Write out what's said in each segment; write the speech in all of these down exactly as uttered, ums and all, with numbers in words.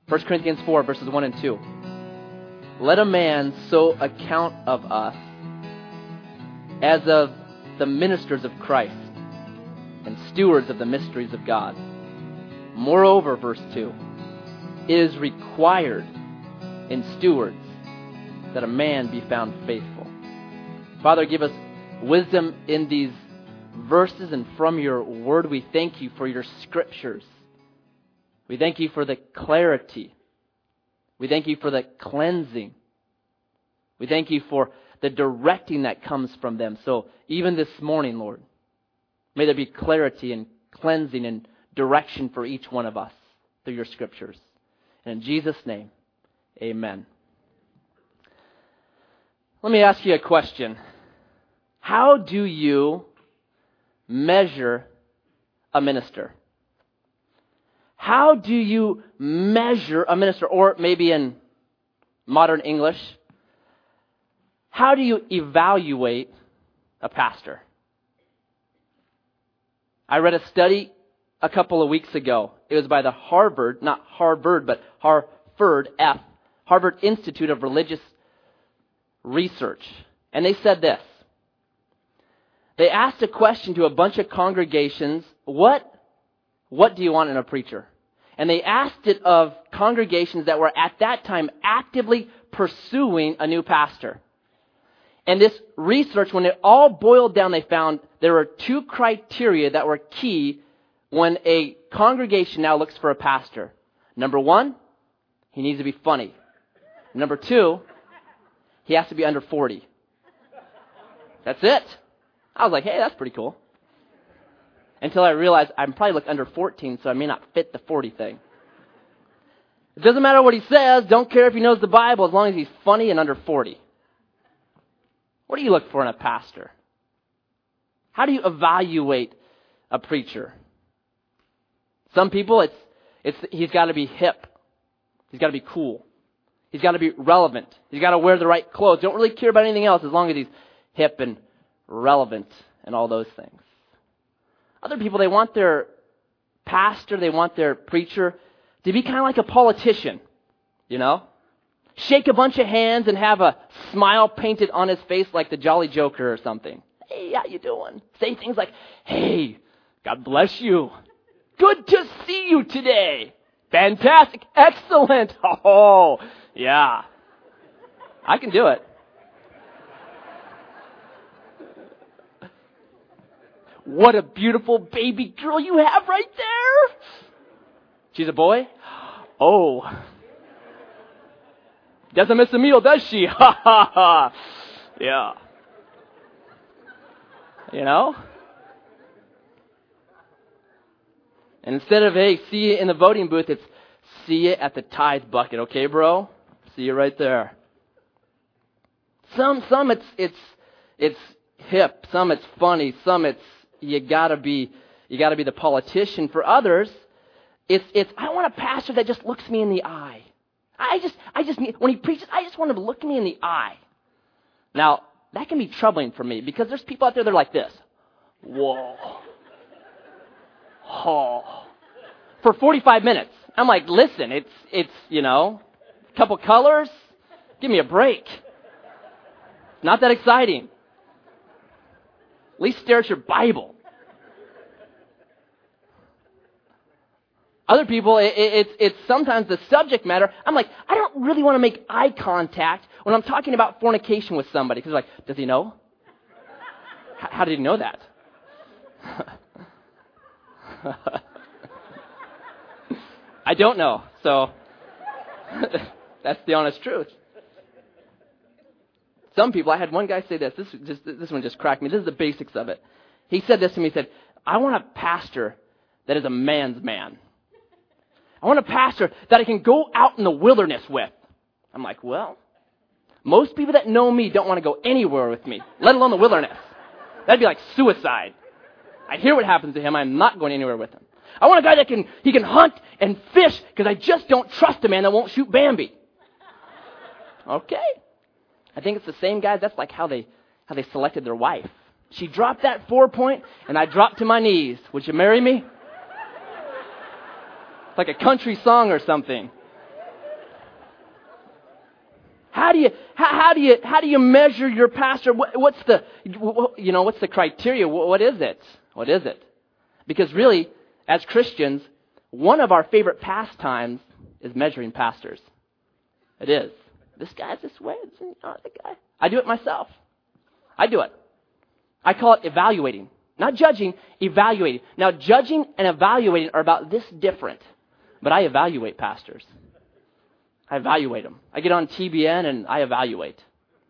First Corinthians four, verses one and two. Let a man so account of us as of the ministers of Christ and stewards of the mysteries of God. Moreover, verse two, it is required in stewards that a man be found faithful. Father, give us wisdom in these verses and from your word. We thank you for your scriptures. We thank you for the clarity. We thank you for the cleansing. We thank you for the directing that comes from them. So even this morning, Lord, may there be clarity and cleansing and direction for each one of us through your scriptures. And in Jesus' name, amen. Let me ask you a question. How do you measure a minister? How do you measure a minister? Or maybe in modern English, how do you evaluate a pastor? I read a study a couple of weeks ago. It was by the Harvard, not Harvard, but Harvard F, Harvard Institute of Religious Research. And they said this. They asked a question to a bunch of congregations, what, what do you want in a preacher? And they asked it of congregations that were at that time actively pursuing a new pastor. And this research, when it all boiled down, they found there were two criteria that were key when a congregation now looks for a pastor. Number one, he needs to be funny. Number two, he has to be under forty. That's it. I was like, hey, that's pretty cool. Until I realized I'm probably like under fourteen, so I may not fit the forty thing. It doesn't matter what he says. Don't care if he knows the Bible as long as he's funny and under forty. What do you look for in a pastor? How do you evaluate a preacher? Some people, it's it's he's got to be hip. He's got to be cool. He's got to be relevant. He's got to wear the right clothes. Don't really care about anything else as long as he's hip and relevant and all those things. Other people, they want their pastor, they want their preacher to be kind of like a politician, you know? Shake a bunch of hands and have a smile painted on his face like the Jolly Joker or something. Hey, how you doing? Say things like, hey, God bless you. Good to see you today. Fantastic. Excellent. Oh, yeah. I can do it. What a beautiful baby girl you have right there. She's a boy? Oh. Doesn't miss a meal, does she? Ha ha ha. Yeah. You know? And instead of, hey, see you in the voting booth, it's see you at the tithe bucket, okay, bro? See you right there. Some some it's it's it's hip, some it's funny, some it's you gotta be you gotta be the politician. For others, it's it's I want a pastor that just looks me in the eye. I just I just need, when he preaches, I just want him to look me in the eye. Now, that can be troubling for me because there's people out there that are like this. Whoa. Oh. For forty-five minutes. I'm like, listen, it's it's, you know, a couple colors, give me a break. Not that exciting. At least stare at your Bible. Other people, it, it, it's it's sometimes the subject matter. I'm like, I don't really want to make eye contact when I'm talking about fornication with somebody. Because like, does he know? H- how did he know that? I don't know. So that's the honest truth. Some people, I had one guy say this. This just this one just cracked me. This is the basics of it. He said this to me. He said, I want a pastor that is a man's man. I want a pastor that I can go out in the wilderness with. I'm like, well, most people that know me don't want to go anywhere with me, let alone the wilderness. That'd be like suicide. I hear what happens to him. I'm not going anywhere with him. I want a guy that can he can hunt and fish because I just don't trust a man that won't shoot Bambi. Okay. I think it's the same guys. That's like how they how they selected their wife. She dropped that four point, and I dropped to my knees. Would you marry me? Like a country song or something. How do you how, how do you how do you measure your pastor? What, what's the you know what's the criteria? What, what is it? What is it? Because really, as Christians, one of our favorite pastimes is measuring pastors. It is. This guy's this way. It's not the guy. I do it myself. I do it. I call it evaluating. Not judging, evaluating. Now, judging and evaluating are about this different. But I evaluate pastors. I evaluate them. I get on T B N and I evaluate.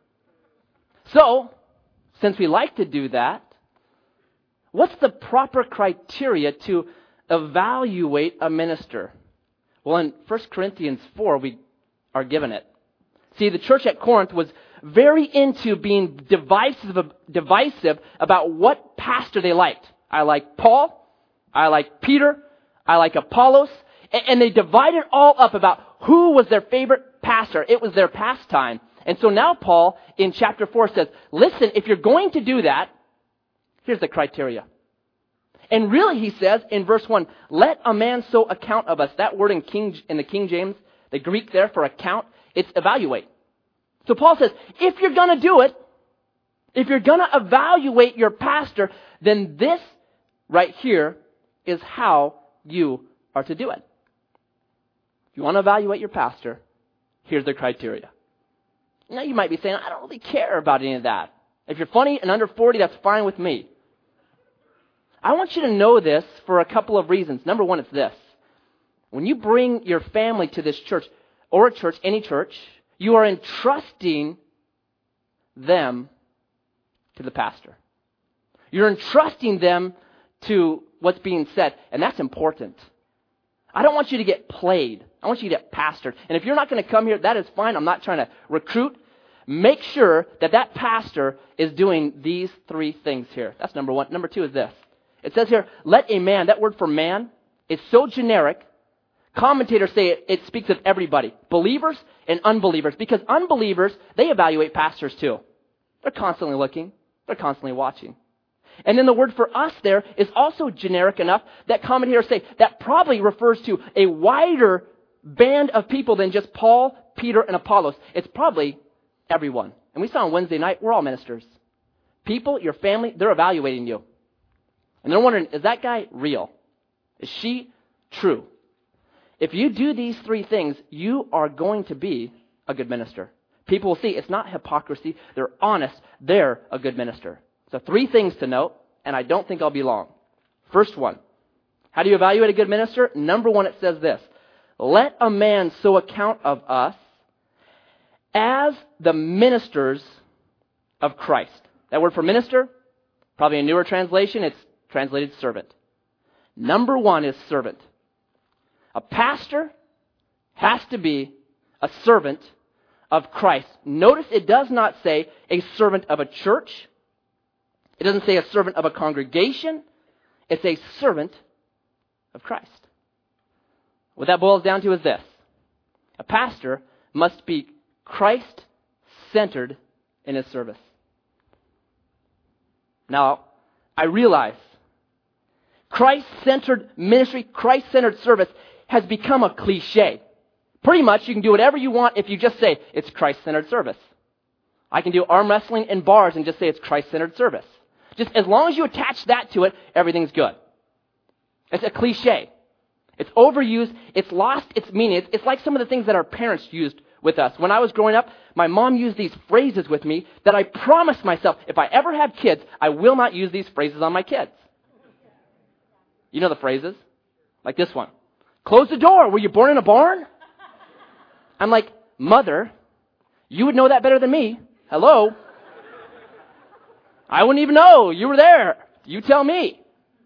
So, since we like to do that, what's the proper criteria to evaluate a minister? Well, in First Corinthians four, we are given it. See, the church at Corinth was very into being divisive, divisive about what pastor they liked. I like Paul. I like Peter. I like Apollos. And they divided all up about who was their favorite pastor. It was their pastime. And so now Paul, in chapter four, says, listen, if you're going to do that, here's the criteria. And really, he says in verse one, let a man so account of us. That word in King in the King James, the Greek there for account, it's evaluate. So Paul says, if you're going to do it, if you're going to evaluate your pastor, then this right here is how you are to do it. If you want to evaluate your pastor, here's the criteria. Now you might be saying, I don't really care about any of that. If you're funny and under forty, that's fine with me. I want you to know this for a couple of reasons. Number one, it's this. When you bring your family to this church, or a church, any church, you are entrusting them to the pastor. You're entrusting them to what's being said, and that's important. I don't want you to get played. I want you to get pastored. And if you're not going to come here, that is fine. I'm not trying to recruit. Make sure that that pastor is doing these three things here. That's number one. Number two is this. It says here, let a man, that word for man is so generic, commentators say it, it speaks of everybody, believers and unbelievers, because unbelievers, they evaluate pastors too. They're constantly looking. They're constantly watching. And then the word for us there is also generic enough that commentators say that probably refers to a wider band of people than just Paul, Peter, and Apollos. It's probably everyone. And we saw on Wednesday night, we're all ministers. People, your family, they're evaluating you. And they're wondering, is that guy real? Is she true? If you do these three things, you are going to be a good minister. People will see it's not hypocrisy. They're honest. They're a good minister. So three things to note, and I don't think I'll be long. First one, how do you evaluate a good minister? Number one, it says this. Let a man so account of us as the ministers of Christ. That word for minister, probably a newer translation, it's translated servant. Number one is servant. A pastor has to be a servant of Christ. Notice it does not say a servant of a church. It doesn't say a servant of a congregation. It's a servant of Christ. What that boils down to is this. A pastor must be Christ-centered in his service. Now, I realize Christ-centered ministry, Christ-centered service has become a cliche. Pretty much you can do whatever you want if you just say it's Christ-centered service. I can do arm wrestling in bars and just say it's Christ-centered service. Just as long as you attach that to it, everything's good. It's a cliche. It's overused. It's lost its meaning. It's, it's like some of the things that our parents used with us. When I was growing up, my mom used these phrases with me that I promised myself, if I ever have kids, I will not use these phrases on my kids. You know the phrases? Like this one. Close the door. Were you born in a barn? I'm like, Mother, you would know that better than me. Hello? I wouldn't even know. You were there. You tell me.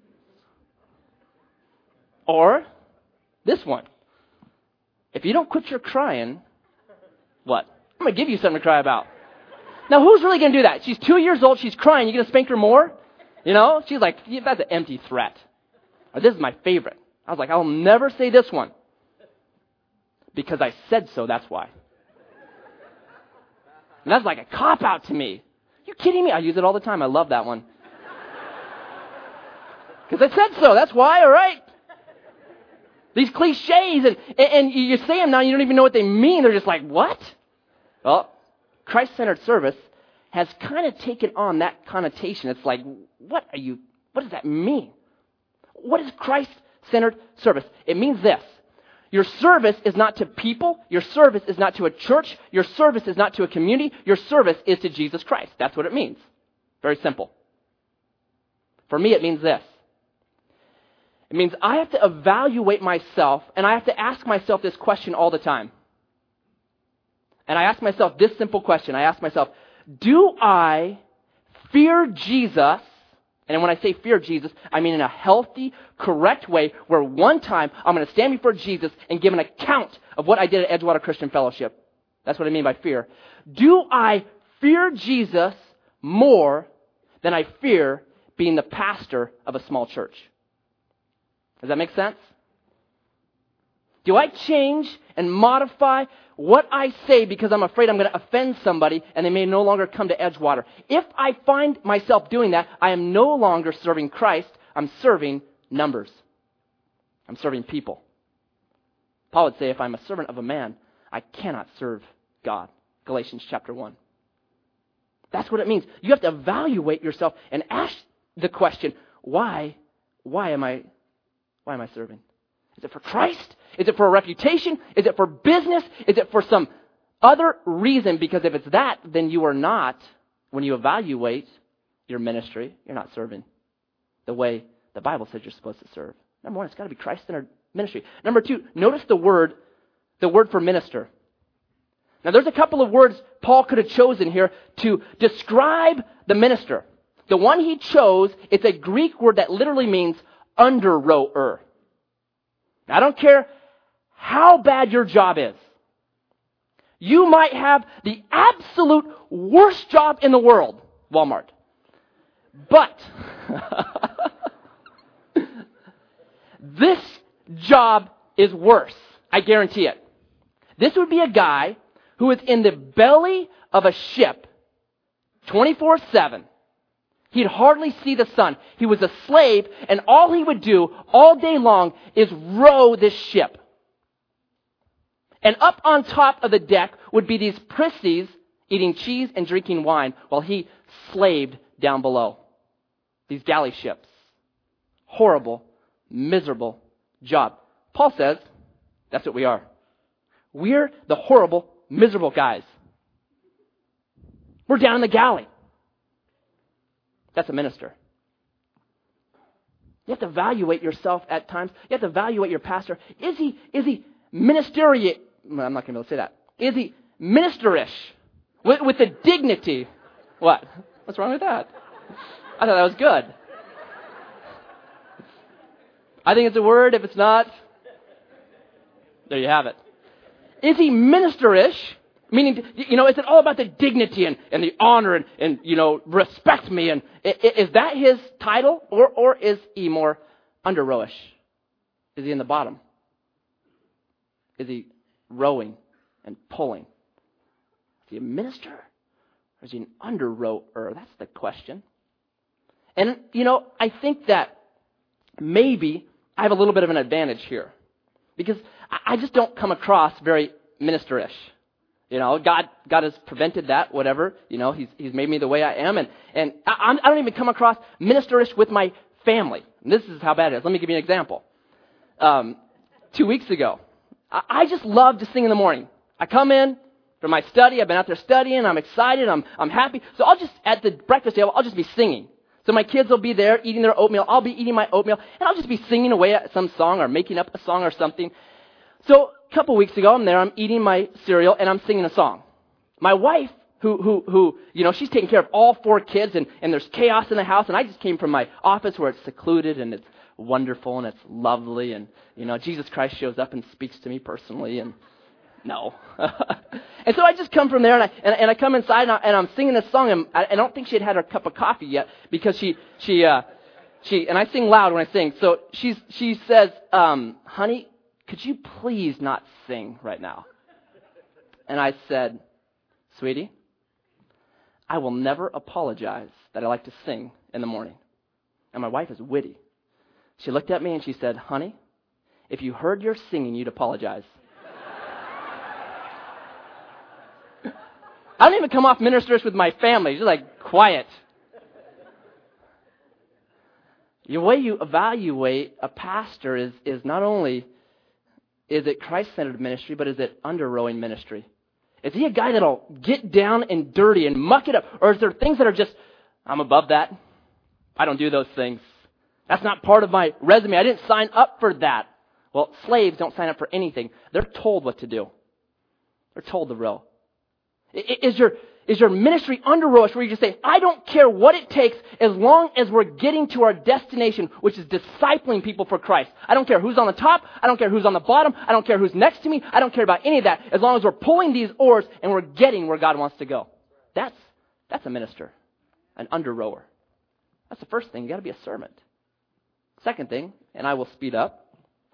Or this one. If you don't quit your crying, what? I'm going to give you something to cry about. Now, who's really going to do that? She's two years old. She's crying. You going to spank her more? You know? She's like, that's an empty threat. Or this is my favorite. I was like, I'll never say this one. Because I said so, that's why. And that's like a cop-out to me. You kidding me? I use it all the time. I love that one. Because I said so, that's why, all right? These cliches, and, and you say them now, you don't even know what they mean. They're just like, what? Well, Christ-centered service has kind of taken on that connotation. It's like, what are you, what does that mean? What is Christ-centered service? It means this. Your service is not to people. Your service is not to a church. Your service is not to a community. Your service is to Jesus Christ. That's what it means. Very simple. For me, it means this. It means I have to evaluate myself, and I have to ask myself this question all the time. And I ask myself this simple question. I ask myself, do I fear Jesus? And when I say fear Jesus, I mean in a healthy, correct way where one time I'm going to stand before Jesus and give an account of what I did at Edgewater Christian Fellowship. That's what I mean by fear. Do I fear Jesus more than I fear being the pastor of a small church? Does that make sense? Do I change and modify what I say because I'm afraid I'm going to offend somebody and they may no longer come to Edgewater? If I find myself doing that, I am no longer serving Christ. I'm serving numbers. I'm serving people. Paul would say, if I'm a servant of a man, I cannot serve God. Galatians chapter one. That's what it means. You have to evaluate yourself and ask the question, why, why am I, why am I serving? Is it for Christ? Is it for a reputation? Is it for business? Is it for some other reason? Because if it's that, then you are not, when you evaluate your ministry, you're not serving the way the Bible says you're supposed to serve. Number one, it's got to be Christ-centered ministry. Number two, notice the word, the word for minister. Now, there's a couple of words Paul could have chosen here to describe the minister. The one he chose, it's a Greek word that literally means under-rower. I don't care how bad your job is. You might have the absolute worst job in the world, Walmart. But this job is worse. I guarantee it. This would be a guy who is in the belly of a ship twenty-four seven. He'd hardly see the sun. He was a slave, and all he would do all day long is row this ship. And up on top of the deck would be these prissies eating cheese and drinking wine while he slaved down below. These galley ships. Horrible, miserable job. Paul says that's what we are. We're the horrible, miserable guys. We're down in the galley. That's a minister. You have to evaluate yourself at times. You have to evaluate your pastor. Is he is he ministerial? Well, I'm not going to be able to say that. Is he ministerish? With, with the dignity. What? What's wrong with that? I thought that was good. I think it's a word. If it's not, there you have it. Is he ministerish? Meaning, you know, is it all about the dignity and, and the honor and, and, you know, respect me? And is that his title? Or, or is he more under-rowish? Is he in the bottom? Is he rowing and pulling? Is he a minister? Or is he an under-rower? That's the question. And, you know, I think that maybe I have a little bit of an advantage here. Because I just don't come across very ministerish. You know, God, God has prevented that, whatever. You know, He's He's made me the way I am, and and I, I don't even come across ministerish with my family. And this is how bad it is. Let me give you an example. Um, two weeks ago, I, I just love to sing in the morning. I come in from my study. I've been out there studying. I'm excited. I'm I'm happy. So I'll just at the breakfast table, I'll just be singing. So my kids will be there eating their oatmeal. I'll be eating my oatmeal, and I'll just be singing away at some song or making up a song or something. So a couple weeks ago, I'm there, I'm eating my cereal, and I'm singing a song. My wife, who, who, who, you know, she's taking care of all four kids, and, and there's chaos in the house, and I just came from my office where it's secluded, and it's wonderful, and it's lovely, and, you know, Jesus Christ shows up and speaks to me personally, and no. And so I just come from there, and I, and, and I come inside, and, I, and I'm singing this song, and I, I don't think she had had her cup of coffee yet, because she, she, uh, she, and I sing loud when I sing, so she's, she says, um, honey, could you please not sing right now? And I said, sweetie, I will never apologize that I like to sing in the morning. And my wife is witty. She looked at me and she said, honey, if you heard your singing, you'd apologize. I don't even come off ministers with my family. Just like, quiet. The way you evaluate a pastor is, is not only is it Christ-centered ministry, but is it under-rowing ministry? Is he a guy that'll get down and dirty and muck it up? Or is there things that are just, I'm above that. I don't do those things. That's not part of my resume. I didn't sign up for that. Well, slaves don't sign up for anything. They're told what to do. They're told to row. Is your, is your ministry under rowish where you just say, I don't care what it takes as long as we're getting to our destination, which is discipling people for Christ. I don't care who's on the top. I don't care who's on the bottom. I don't care who's next to me. I don't care about any of that as long as we're pulling these oars and we're getting where God wants to go. That's, that's a minister, an under rower. That's the first thing. You got to be a servant. Second thing, and I will speed up,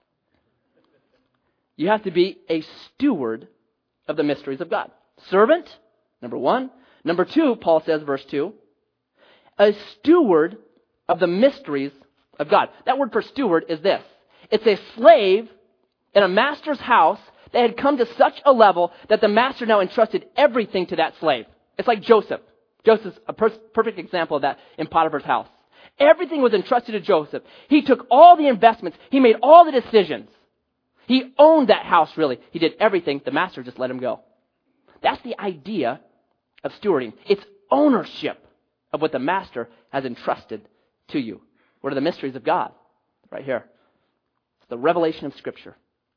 you have to be a steward of the mysteries of God. Servant, number one. Number two, Paul says, verse two, a steward of the mysteries of God. That word for steward is this. It's a slave in a master's house that had come to such a level that the master now entrusted everything to that slave. It's like Joseph. Joseph's a per- perfect example of that in Potiphar's house. Everything was entrusted to Joseph. He took all the investments. He made all the decisions. He owned that house, really. He did everything. The master just let him go. That's the idea of stewarding. It's ownership of what the master has entrusted to you. What are the mysteries of God? Right here. It's the revelation of Scripture.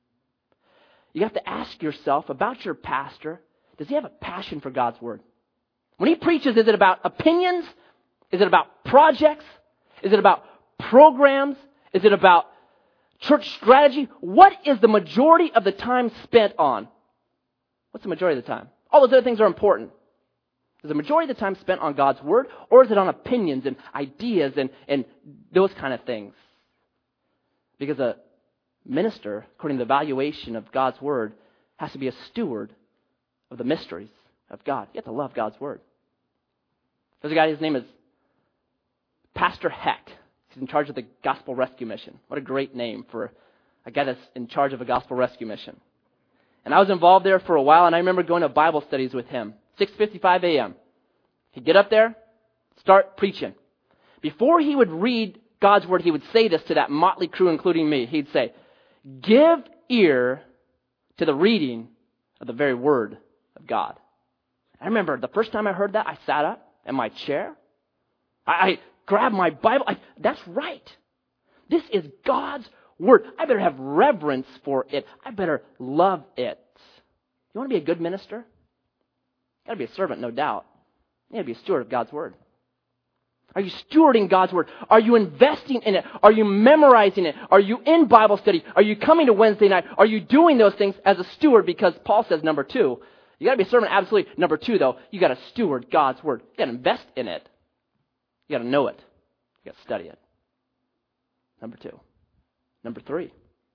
You have to ask yourself about your pastor, does he have a passion for God's Word? When he preaches, is it about opinions? Is it about projects? Is it about programs? Is it about church strategy? What is the majority of the time spent on? What's the majority of the time? All those other things are important. Is the majority of the time spent on God's Word, or is it on opinions and ideas and, and those kind of things? Because a minister, according to the evaluation of God's Word, has to be a steward of the mysteries of God. You have to love God's Word. There's a guy, his name is Pastor Heck. He's in charge of the Gospel Rescue Mission. What a great name for a guy that's in charge of a Gospel Rescue Mission. And I was involved there for a while, and I remember going to Bible studies with him. six fifty-five a.m. He'd get up there, start preaching. Before he would read God's Word, he would say this to that motley crew, including me. He'd say, give ear to the reading of the very Word of God. I remember the first time I heard that, I sat up in my chair. I, I grabbed my Bible. I, that's right. This is God's Word. I better have reverence for it. I better love it. You want to be a good minister? You got to be a servant, no doubt. You got to be a steward of God's Word. Are you stewarding God's Word? Are you investing in it? Are you memorizing it? Are you in Bible study? Are you coming to Wednesday night? Are you doing those things as a steward? Because Paul says, number two, you got to be a servant, absolutely. Number two, though, you got to steward God's Word. You got to invest in it. You got to know it. You got to study it. Number two. Number three.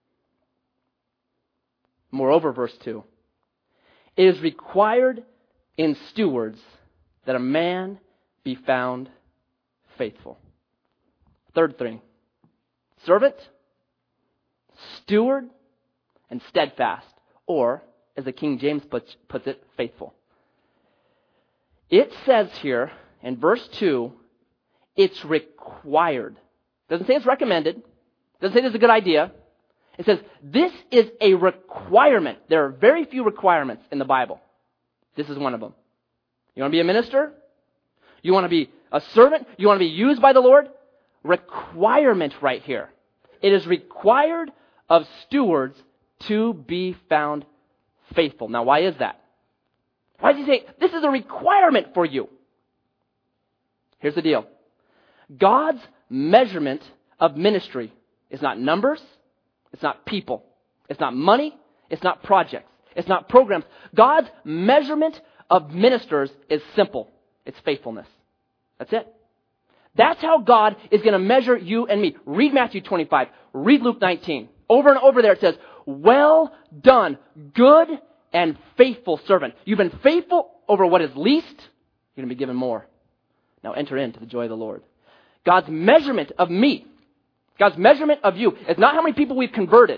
Moreover, verse two. It is required in stewards that a man be found faithful. Third thing. Servant, steward, and steadfast. Or, as the King James puts, puts it, faithful. It says here in verse two, it's required. Doesn't say it's recommended. Doesn't say this is a good idea. It says this is a requirement. There are very few requirements in the Bible. This is one of them. You want to be a minister? You want to be a servant? You want to be used by the Lord? Requirement right here. It is required of stewards to be found faithful. Now, why is that? Why does he say this is a requirement for you? Here's the deal. God's measurement of ministry is not numbers. It's not people. It's not money. It's not projects. It's not programs. God's measurement of ministers is simple. It's faithfulness. That's it. That's how God is going to measure you and me. Read Matthew twenty-five. Read Luke nineteen. Over and over there it says, well done, good and faithful servant. You've been faithful over what is least. You're going to be given more. Now enter into the joy of the Lord. God's measurement of me, God's measurement of you is not how many people we've converted.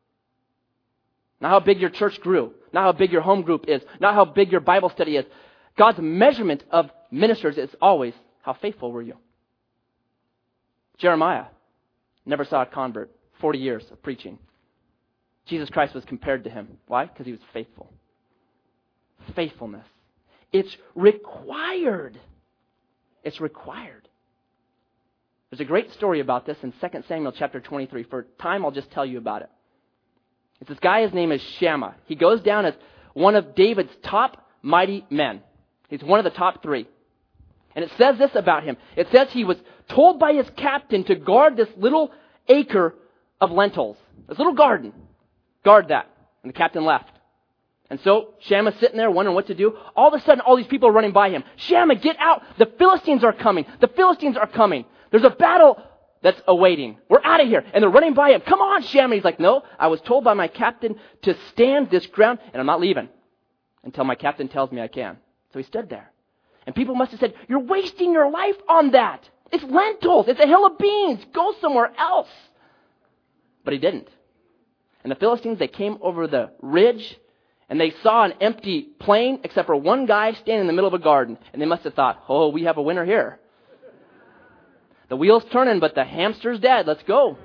Not how big your church grew. Not how big your home group is. Not how big your Bible study is. God's measurement of ministers is always, how faithful were you? Jeremiah never saw a convert. forty years of preaching. Jesus Christ was compared to him. Why? Because he was faithful. Faithfulness. It's required. It's required. There's a great story about this in Second Samuel chapter twenty-three. For time, I'll just tell you about it. It's this guy, his name is Shammah. He goes down as one of David's top mighty men. He's one of the top three. And it says this about him. It says he was told by his captain to guard this little acre of lentils. This little garden. Guard that. And the captain left. And so Shammah's sitting there wondering what to do. All of a sudden, all these people are running by him. Shammah, get out! The Philistines are coming! The Philistines are coming! There's a battle that's awaiting. We're out of here. And they're running by him. Come on, Shammah! He's like, no, I was told by my captain to stand this ground, and I'm not leaving until my captain tells me I can. So he stood there. And people must have said, you're wasting your life on that. It's lentils. It's a hill of beans. Go somewhere else. But he didn't. And the Philistines, they came over the ridge, and they saw an empty plain except for one guy standing in the middle of a garden. And they must have thought, oh, we have a winner here. The wheel's turning, but the hamster's dead. Let's go.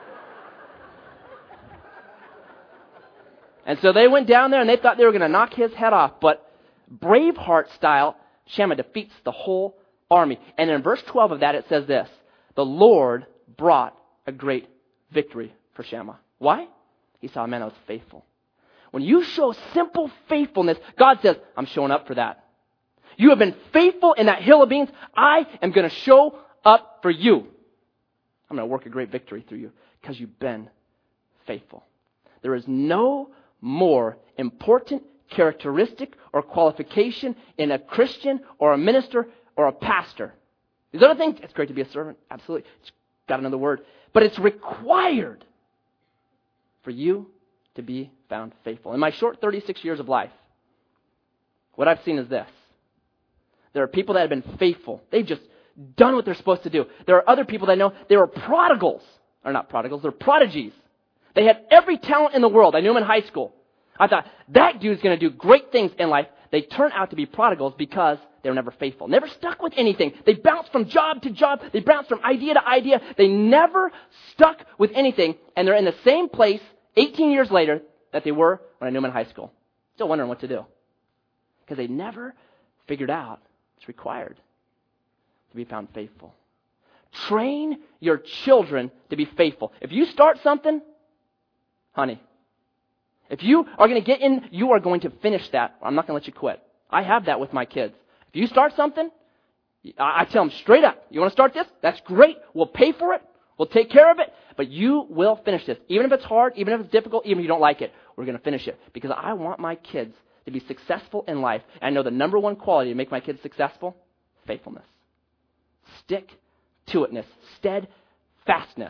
And so they went down there, and they thought they were going to knock his head off. But Braveheart style, Shammah defeats the whole army. And in verse twelve of that, it says this: the Lord brought a great victory for Shammah. Why? He saw a man that was faithful. When you show simple faithfulness, God says, I'm showing up for that. You have been faithful in that hill of beans. I am going to show up for you. I'm going to work a great victory through you because you've been faithful. There is no more important characteristic or qualification in a Christian or a minister or a pastor. These other things, it's great to be a servant. Absolutely. It's got another word. But it's required for you to be found faithful. In my short thirty-six years of life, what I've seen is this. There are people that have been faithful. They've just done what they're supposed to do. There are other people that I know, they were prodigals. Or not prodigals, they're prodigies. They had every talent in the world. I knew them in high school. I thought, that dude's going to do great things in life. They turn out to be prodigals because they were never faithful. Never stuck with anything. They bounced from job to job. They bounced from idea to idea. They never stuck with anything. And they're in the same place eighteen years later that they were when I knew them in high school. Still wondering what to do. Because they never figured out it's required to be found faithful. Train your children to be faithful. If you start something, honey, if you are going to get in, you are going to finish that. I'm not going to let you quit. I have that with my kids. If you start something, I tell them straight up, you want to start this? That's great. We'll pay for it. We'll take care of it. But you will finish this. Even if it's hard, even if it's difficult, even if you don't like it, we're going to finish it. Because I want my kids to be successful in life. And I know the number one quality to make my kids successful, faithfulness. Stick-to-itness. Steadfastness.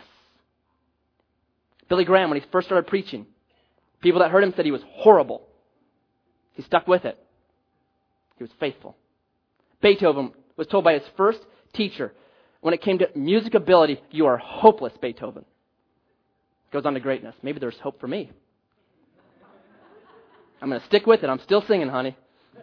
Billy Graham, when he first started preaching, people that heard him said he was horrible. He stuck with it. He was faithful. Beethoven was told by his first teacher, when it came to music ability, you are hopeless, Beethoven. Goes on to greatness. Maybe there's hope for me. I'm going to stick with it. I'm still singing, honey.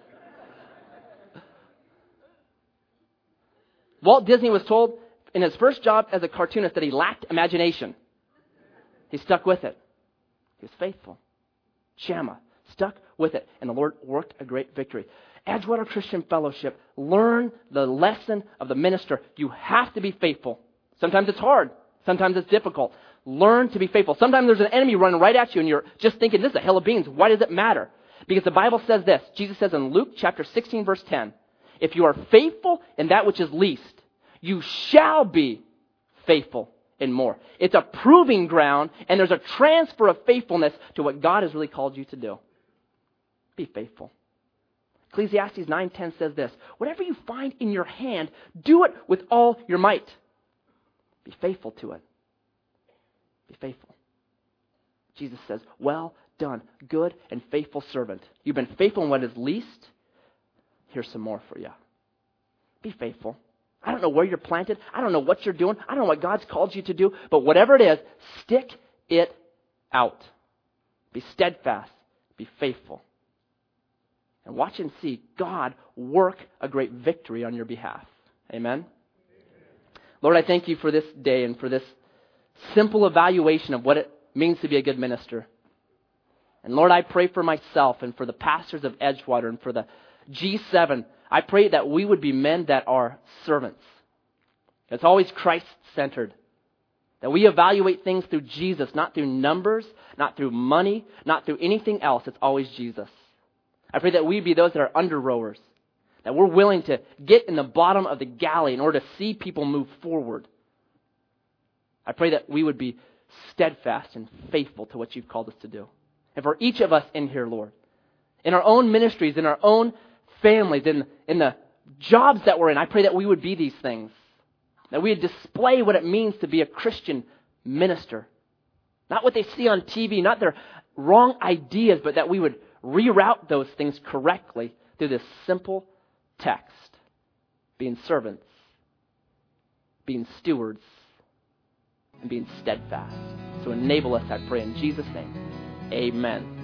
Walt Disney was told in his first job as a cartoonist that he lacked imagination. He stuck with it. He was faithful. Shammah stuck with it, and the Lord worked a great victory. Edgewater Christian Fellowship, learn the lesson of the minister. You have to be faithful. Sometimes it's hard. Sometimes it's difficult. Learn to be faithful. Sometimes there's an enemy running right at you, and you're just thinking, this is a hill of beans. Why does it matter? Because the Bible says this. Jesus says in Luke chapter sixteen, verse ten, if you are faithful in that which is least, you shall be faithful in more. It's a proving ground, and there's a transfer of faithfulness to what God has really called you to do. Be faithful. Ecclesiastes nine ten says this, whatever you find in your hand, do it with all your might. Be faithful to it. Be faithful. Jesus says, well done, good and faithful servant. You've been faithful in what is least. Here's some more for you. Be faithful. I don't know where you're planted. I don't know what you're doing. I don't know what God's called you to do. But whatever it is, stick it out. Be steadfast. Be faithful. and watch and see God work a great victory on your behalf. Amen? Lord, I thank you for this day and for this simple evaluation of what it means to be a good minister. And Lord, I pray for myself and for the pastors of Edgewater and for the G seven. I pray that we would be men that are servants. It's always Christ-centered. That we evaluate things through Jesus, not through numbers, not through money, not through anything else. It's always Jesus. I pray that we be those that are under rowers. That we're willing to get in the bottom of the galley in order to see people move forward. I pray that we would be steadfast and faithful to what you've called us to do. And for each of us in here, Lord, in our own ministries, in our own families, in, in the jobs that we're in, I pray that we would be these things. That we would display what it means to be a Christian minister. Not what they see on T V, not their wrong ideas, but that we would reroute those things correctly through this simple text. Being servants, being stewards, and being steadfast. So enable us, I pray, in Jesus' name. Amen.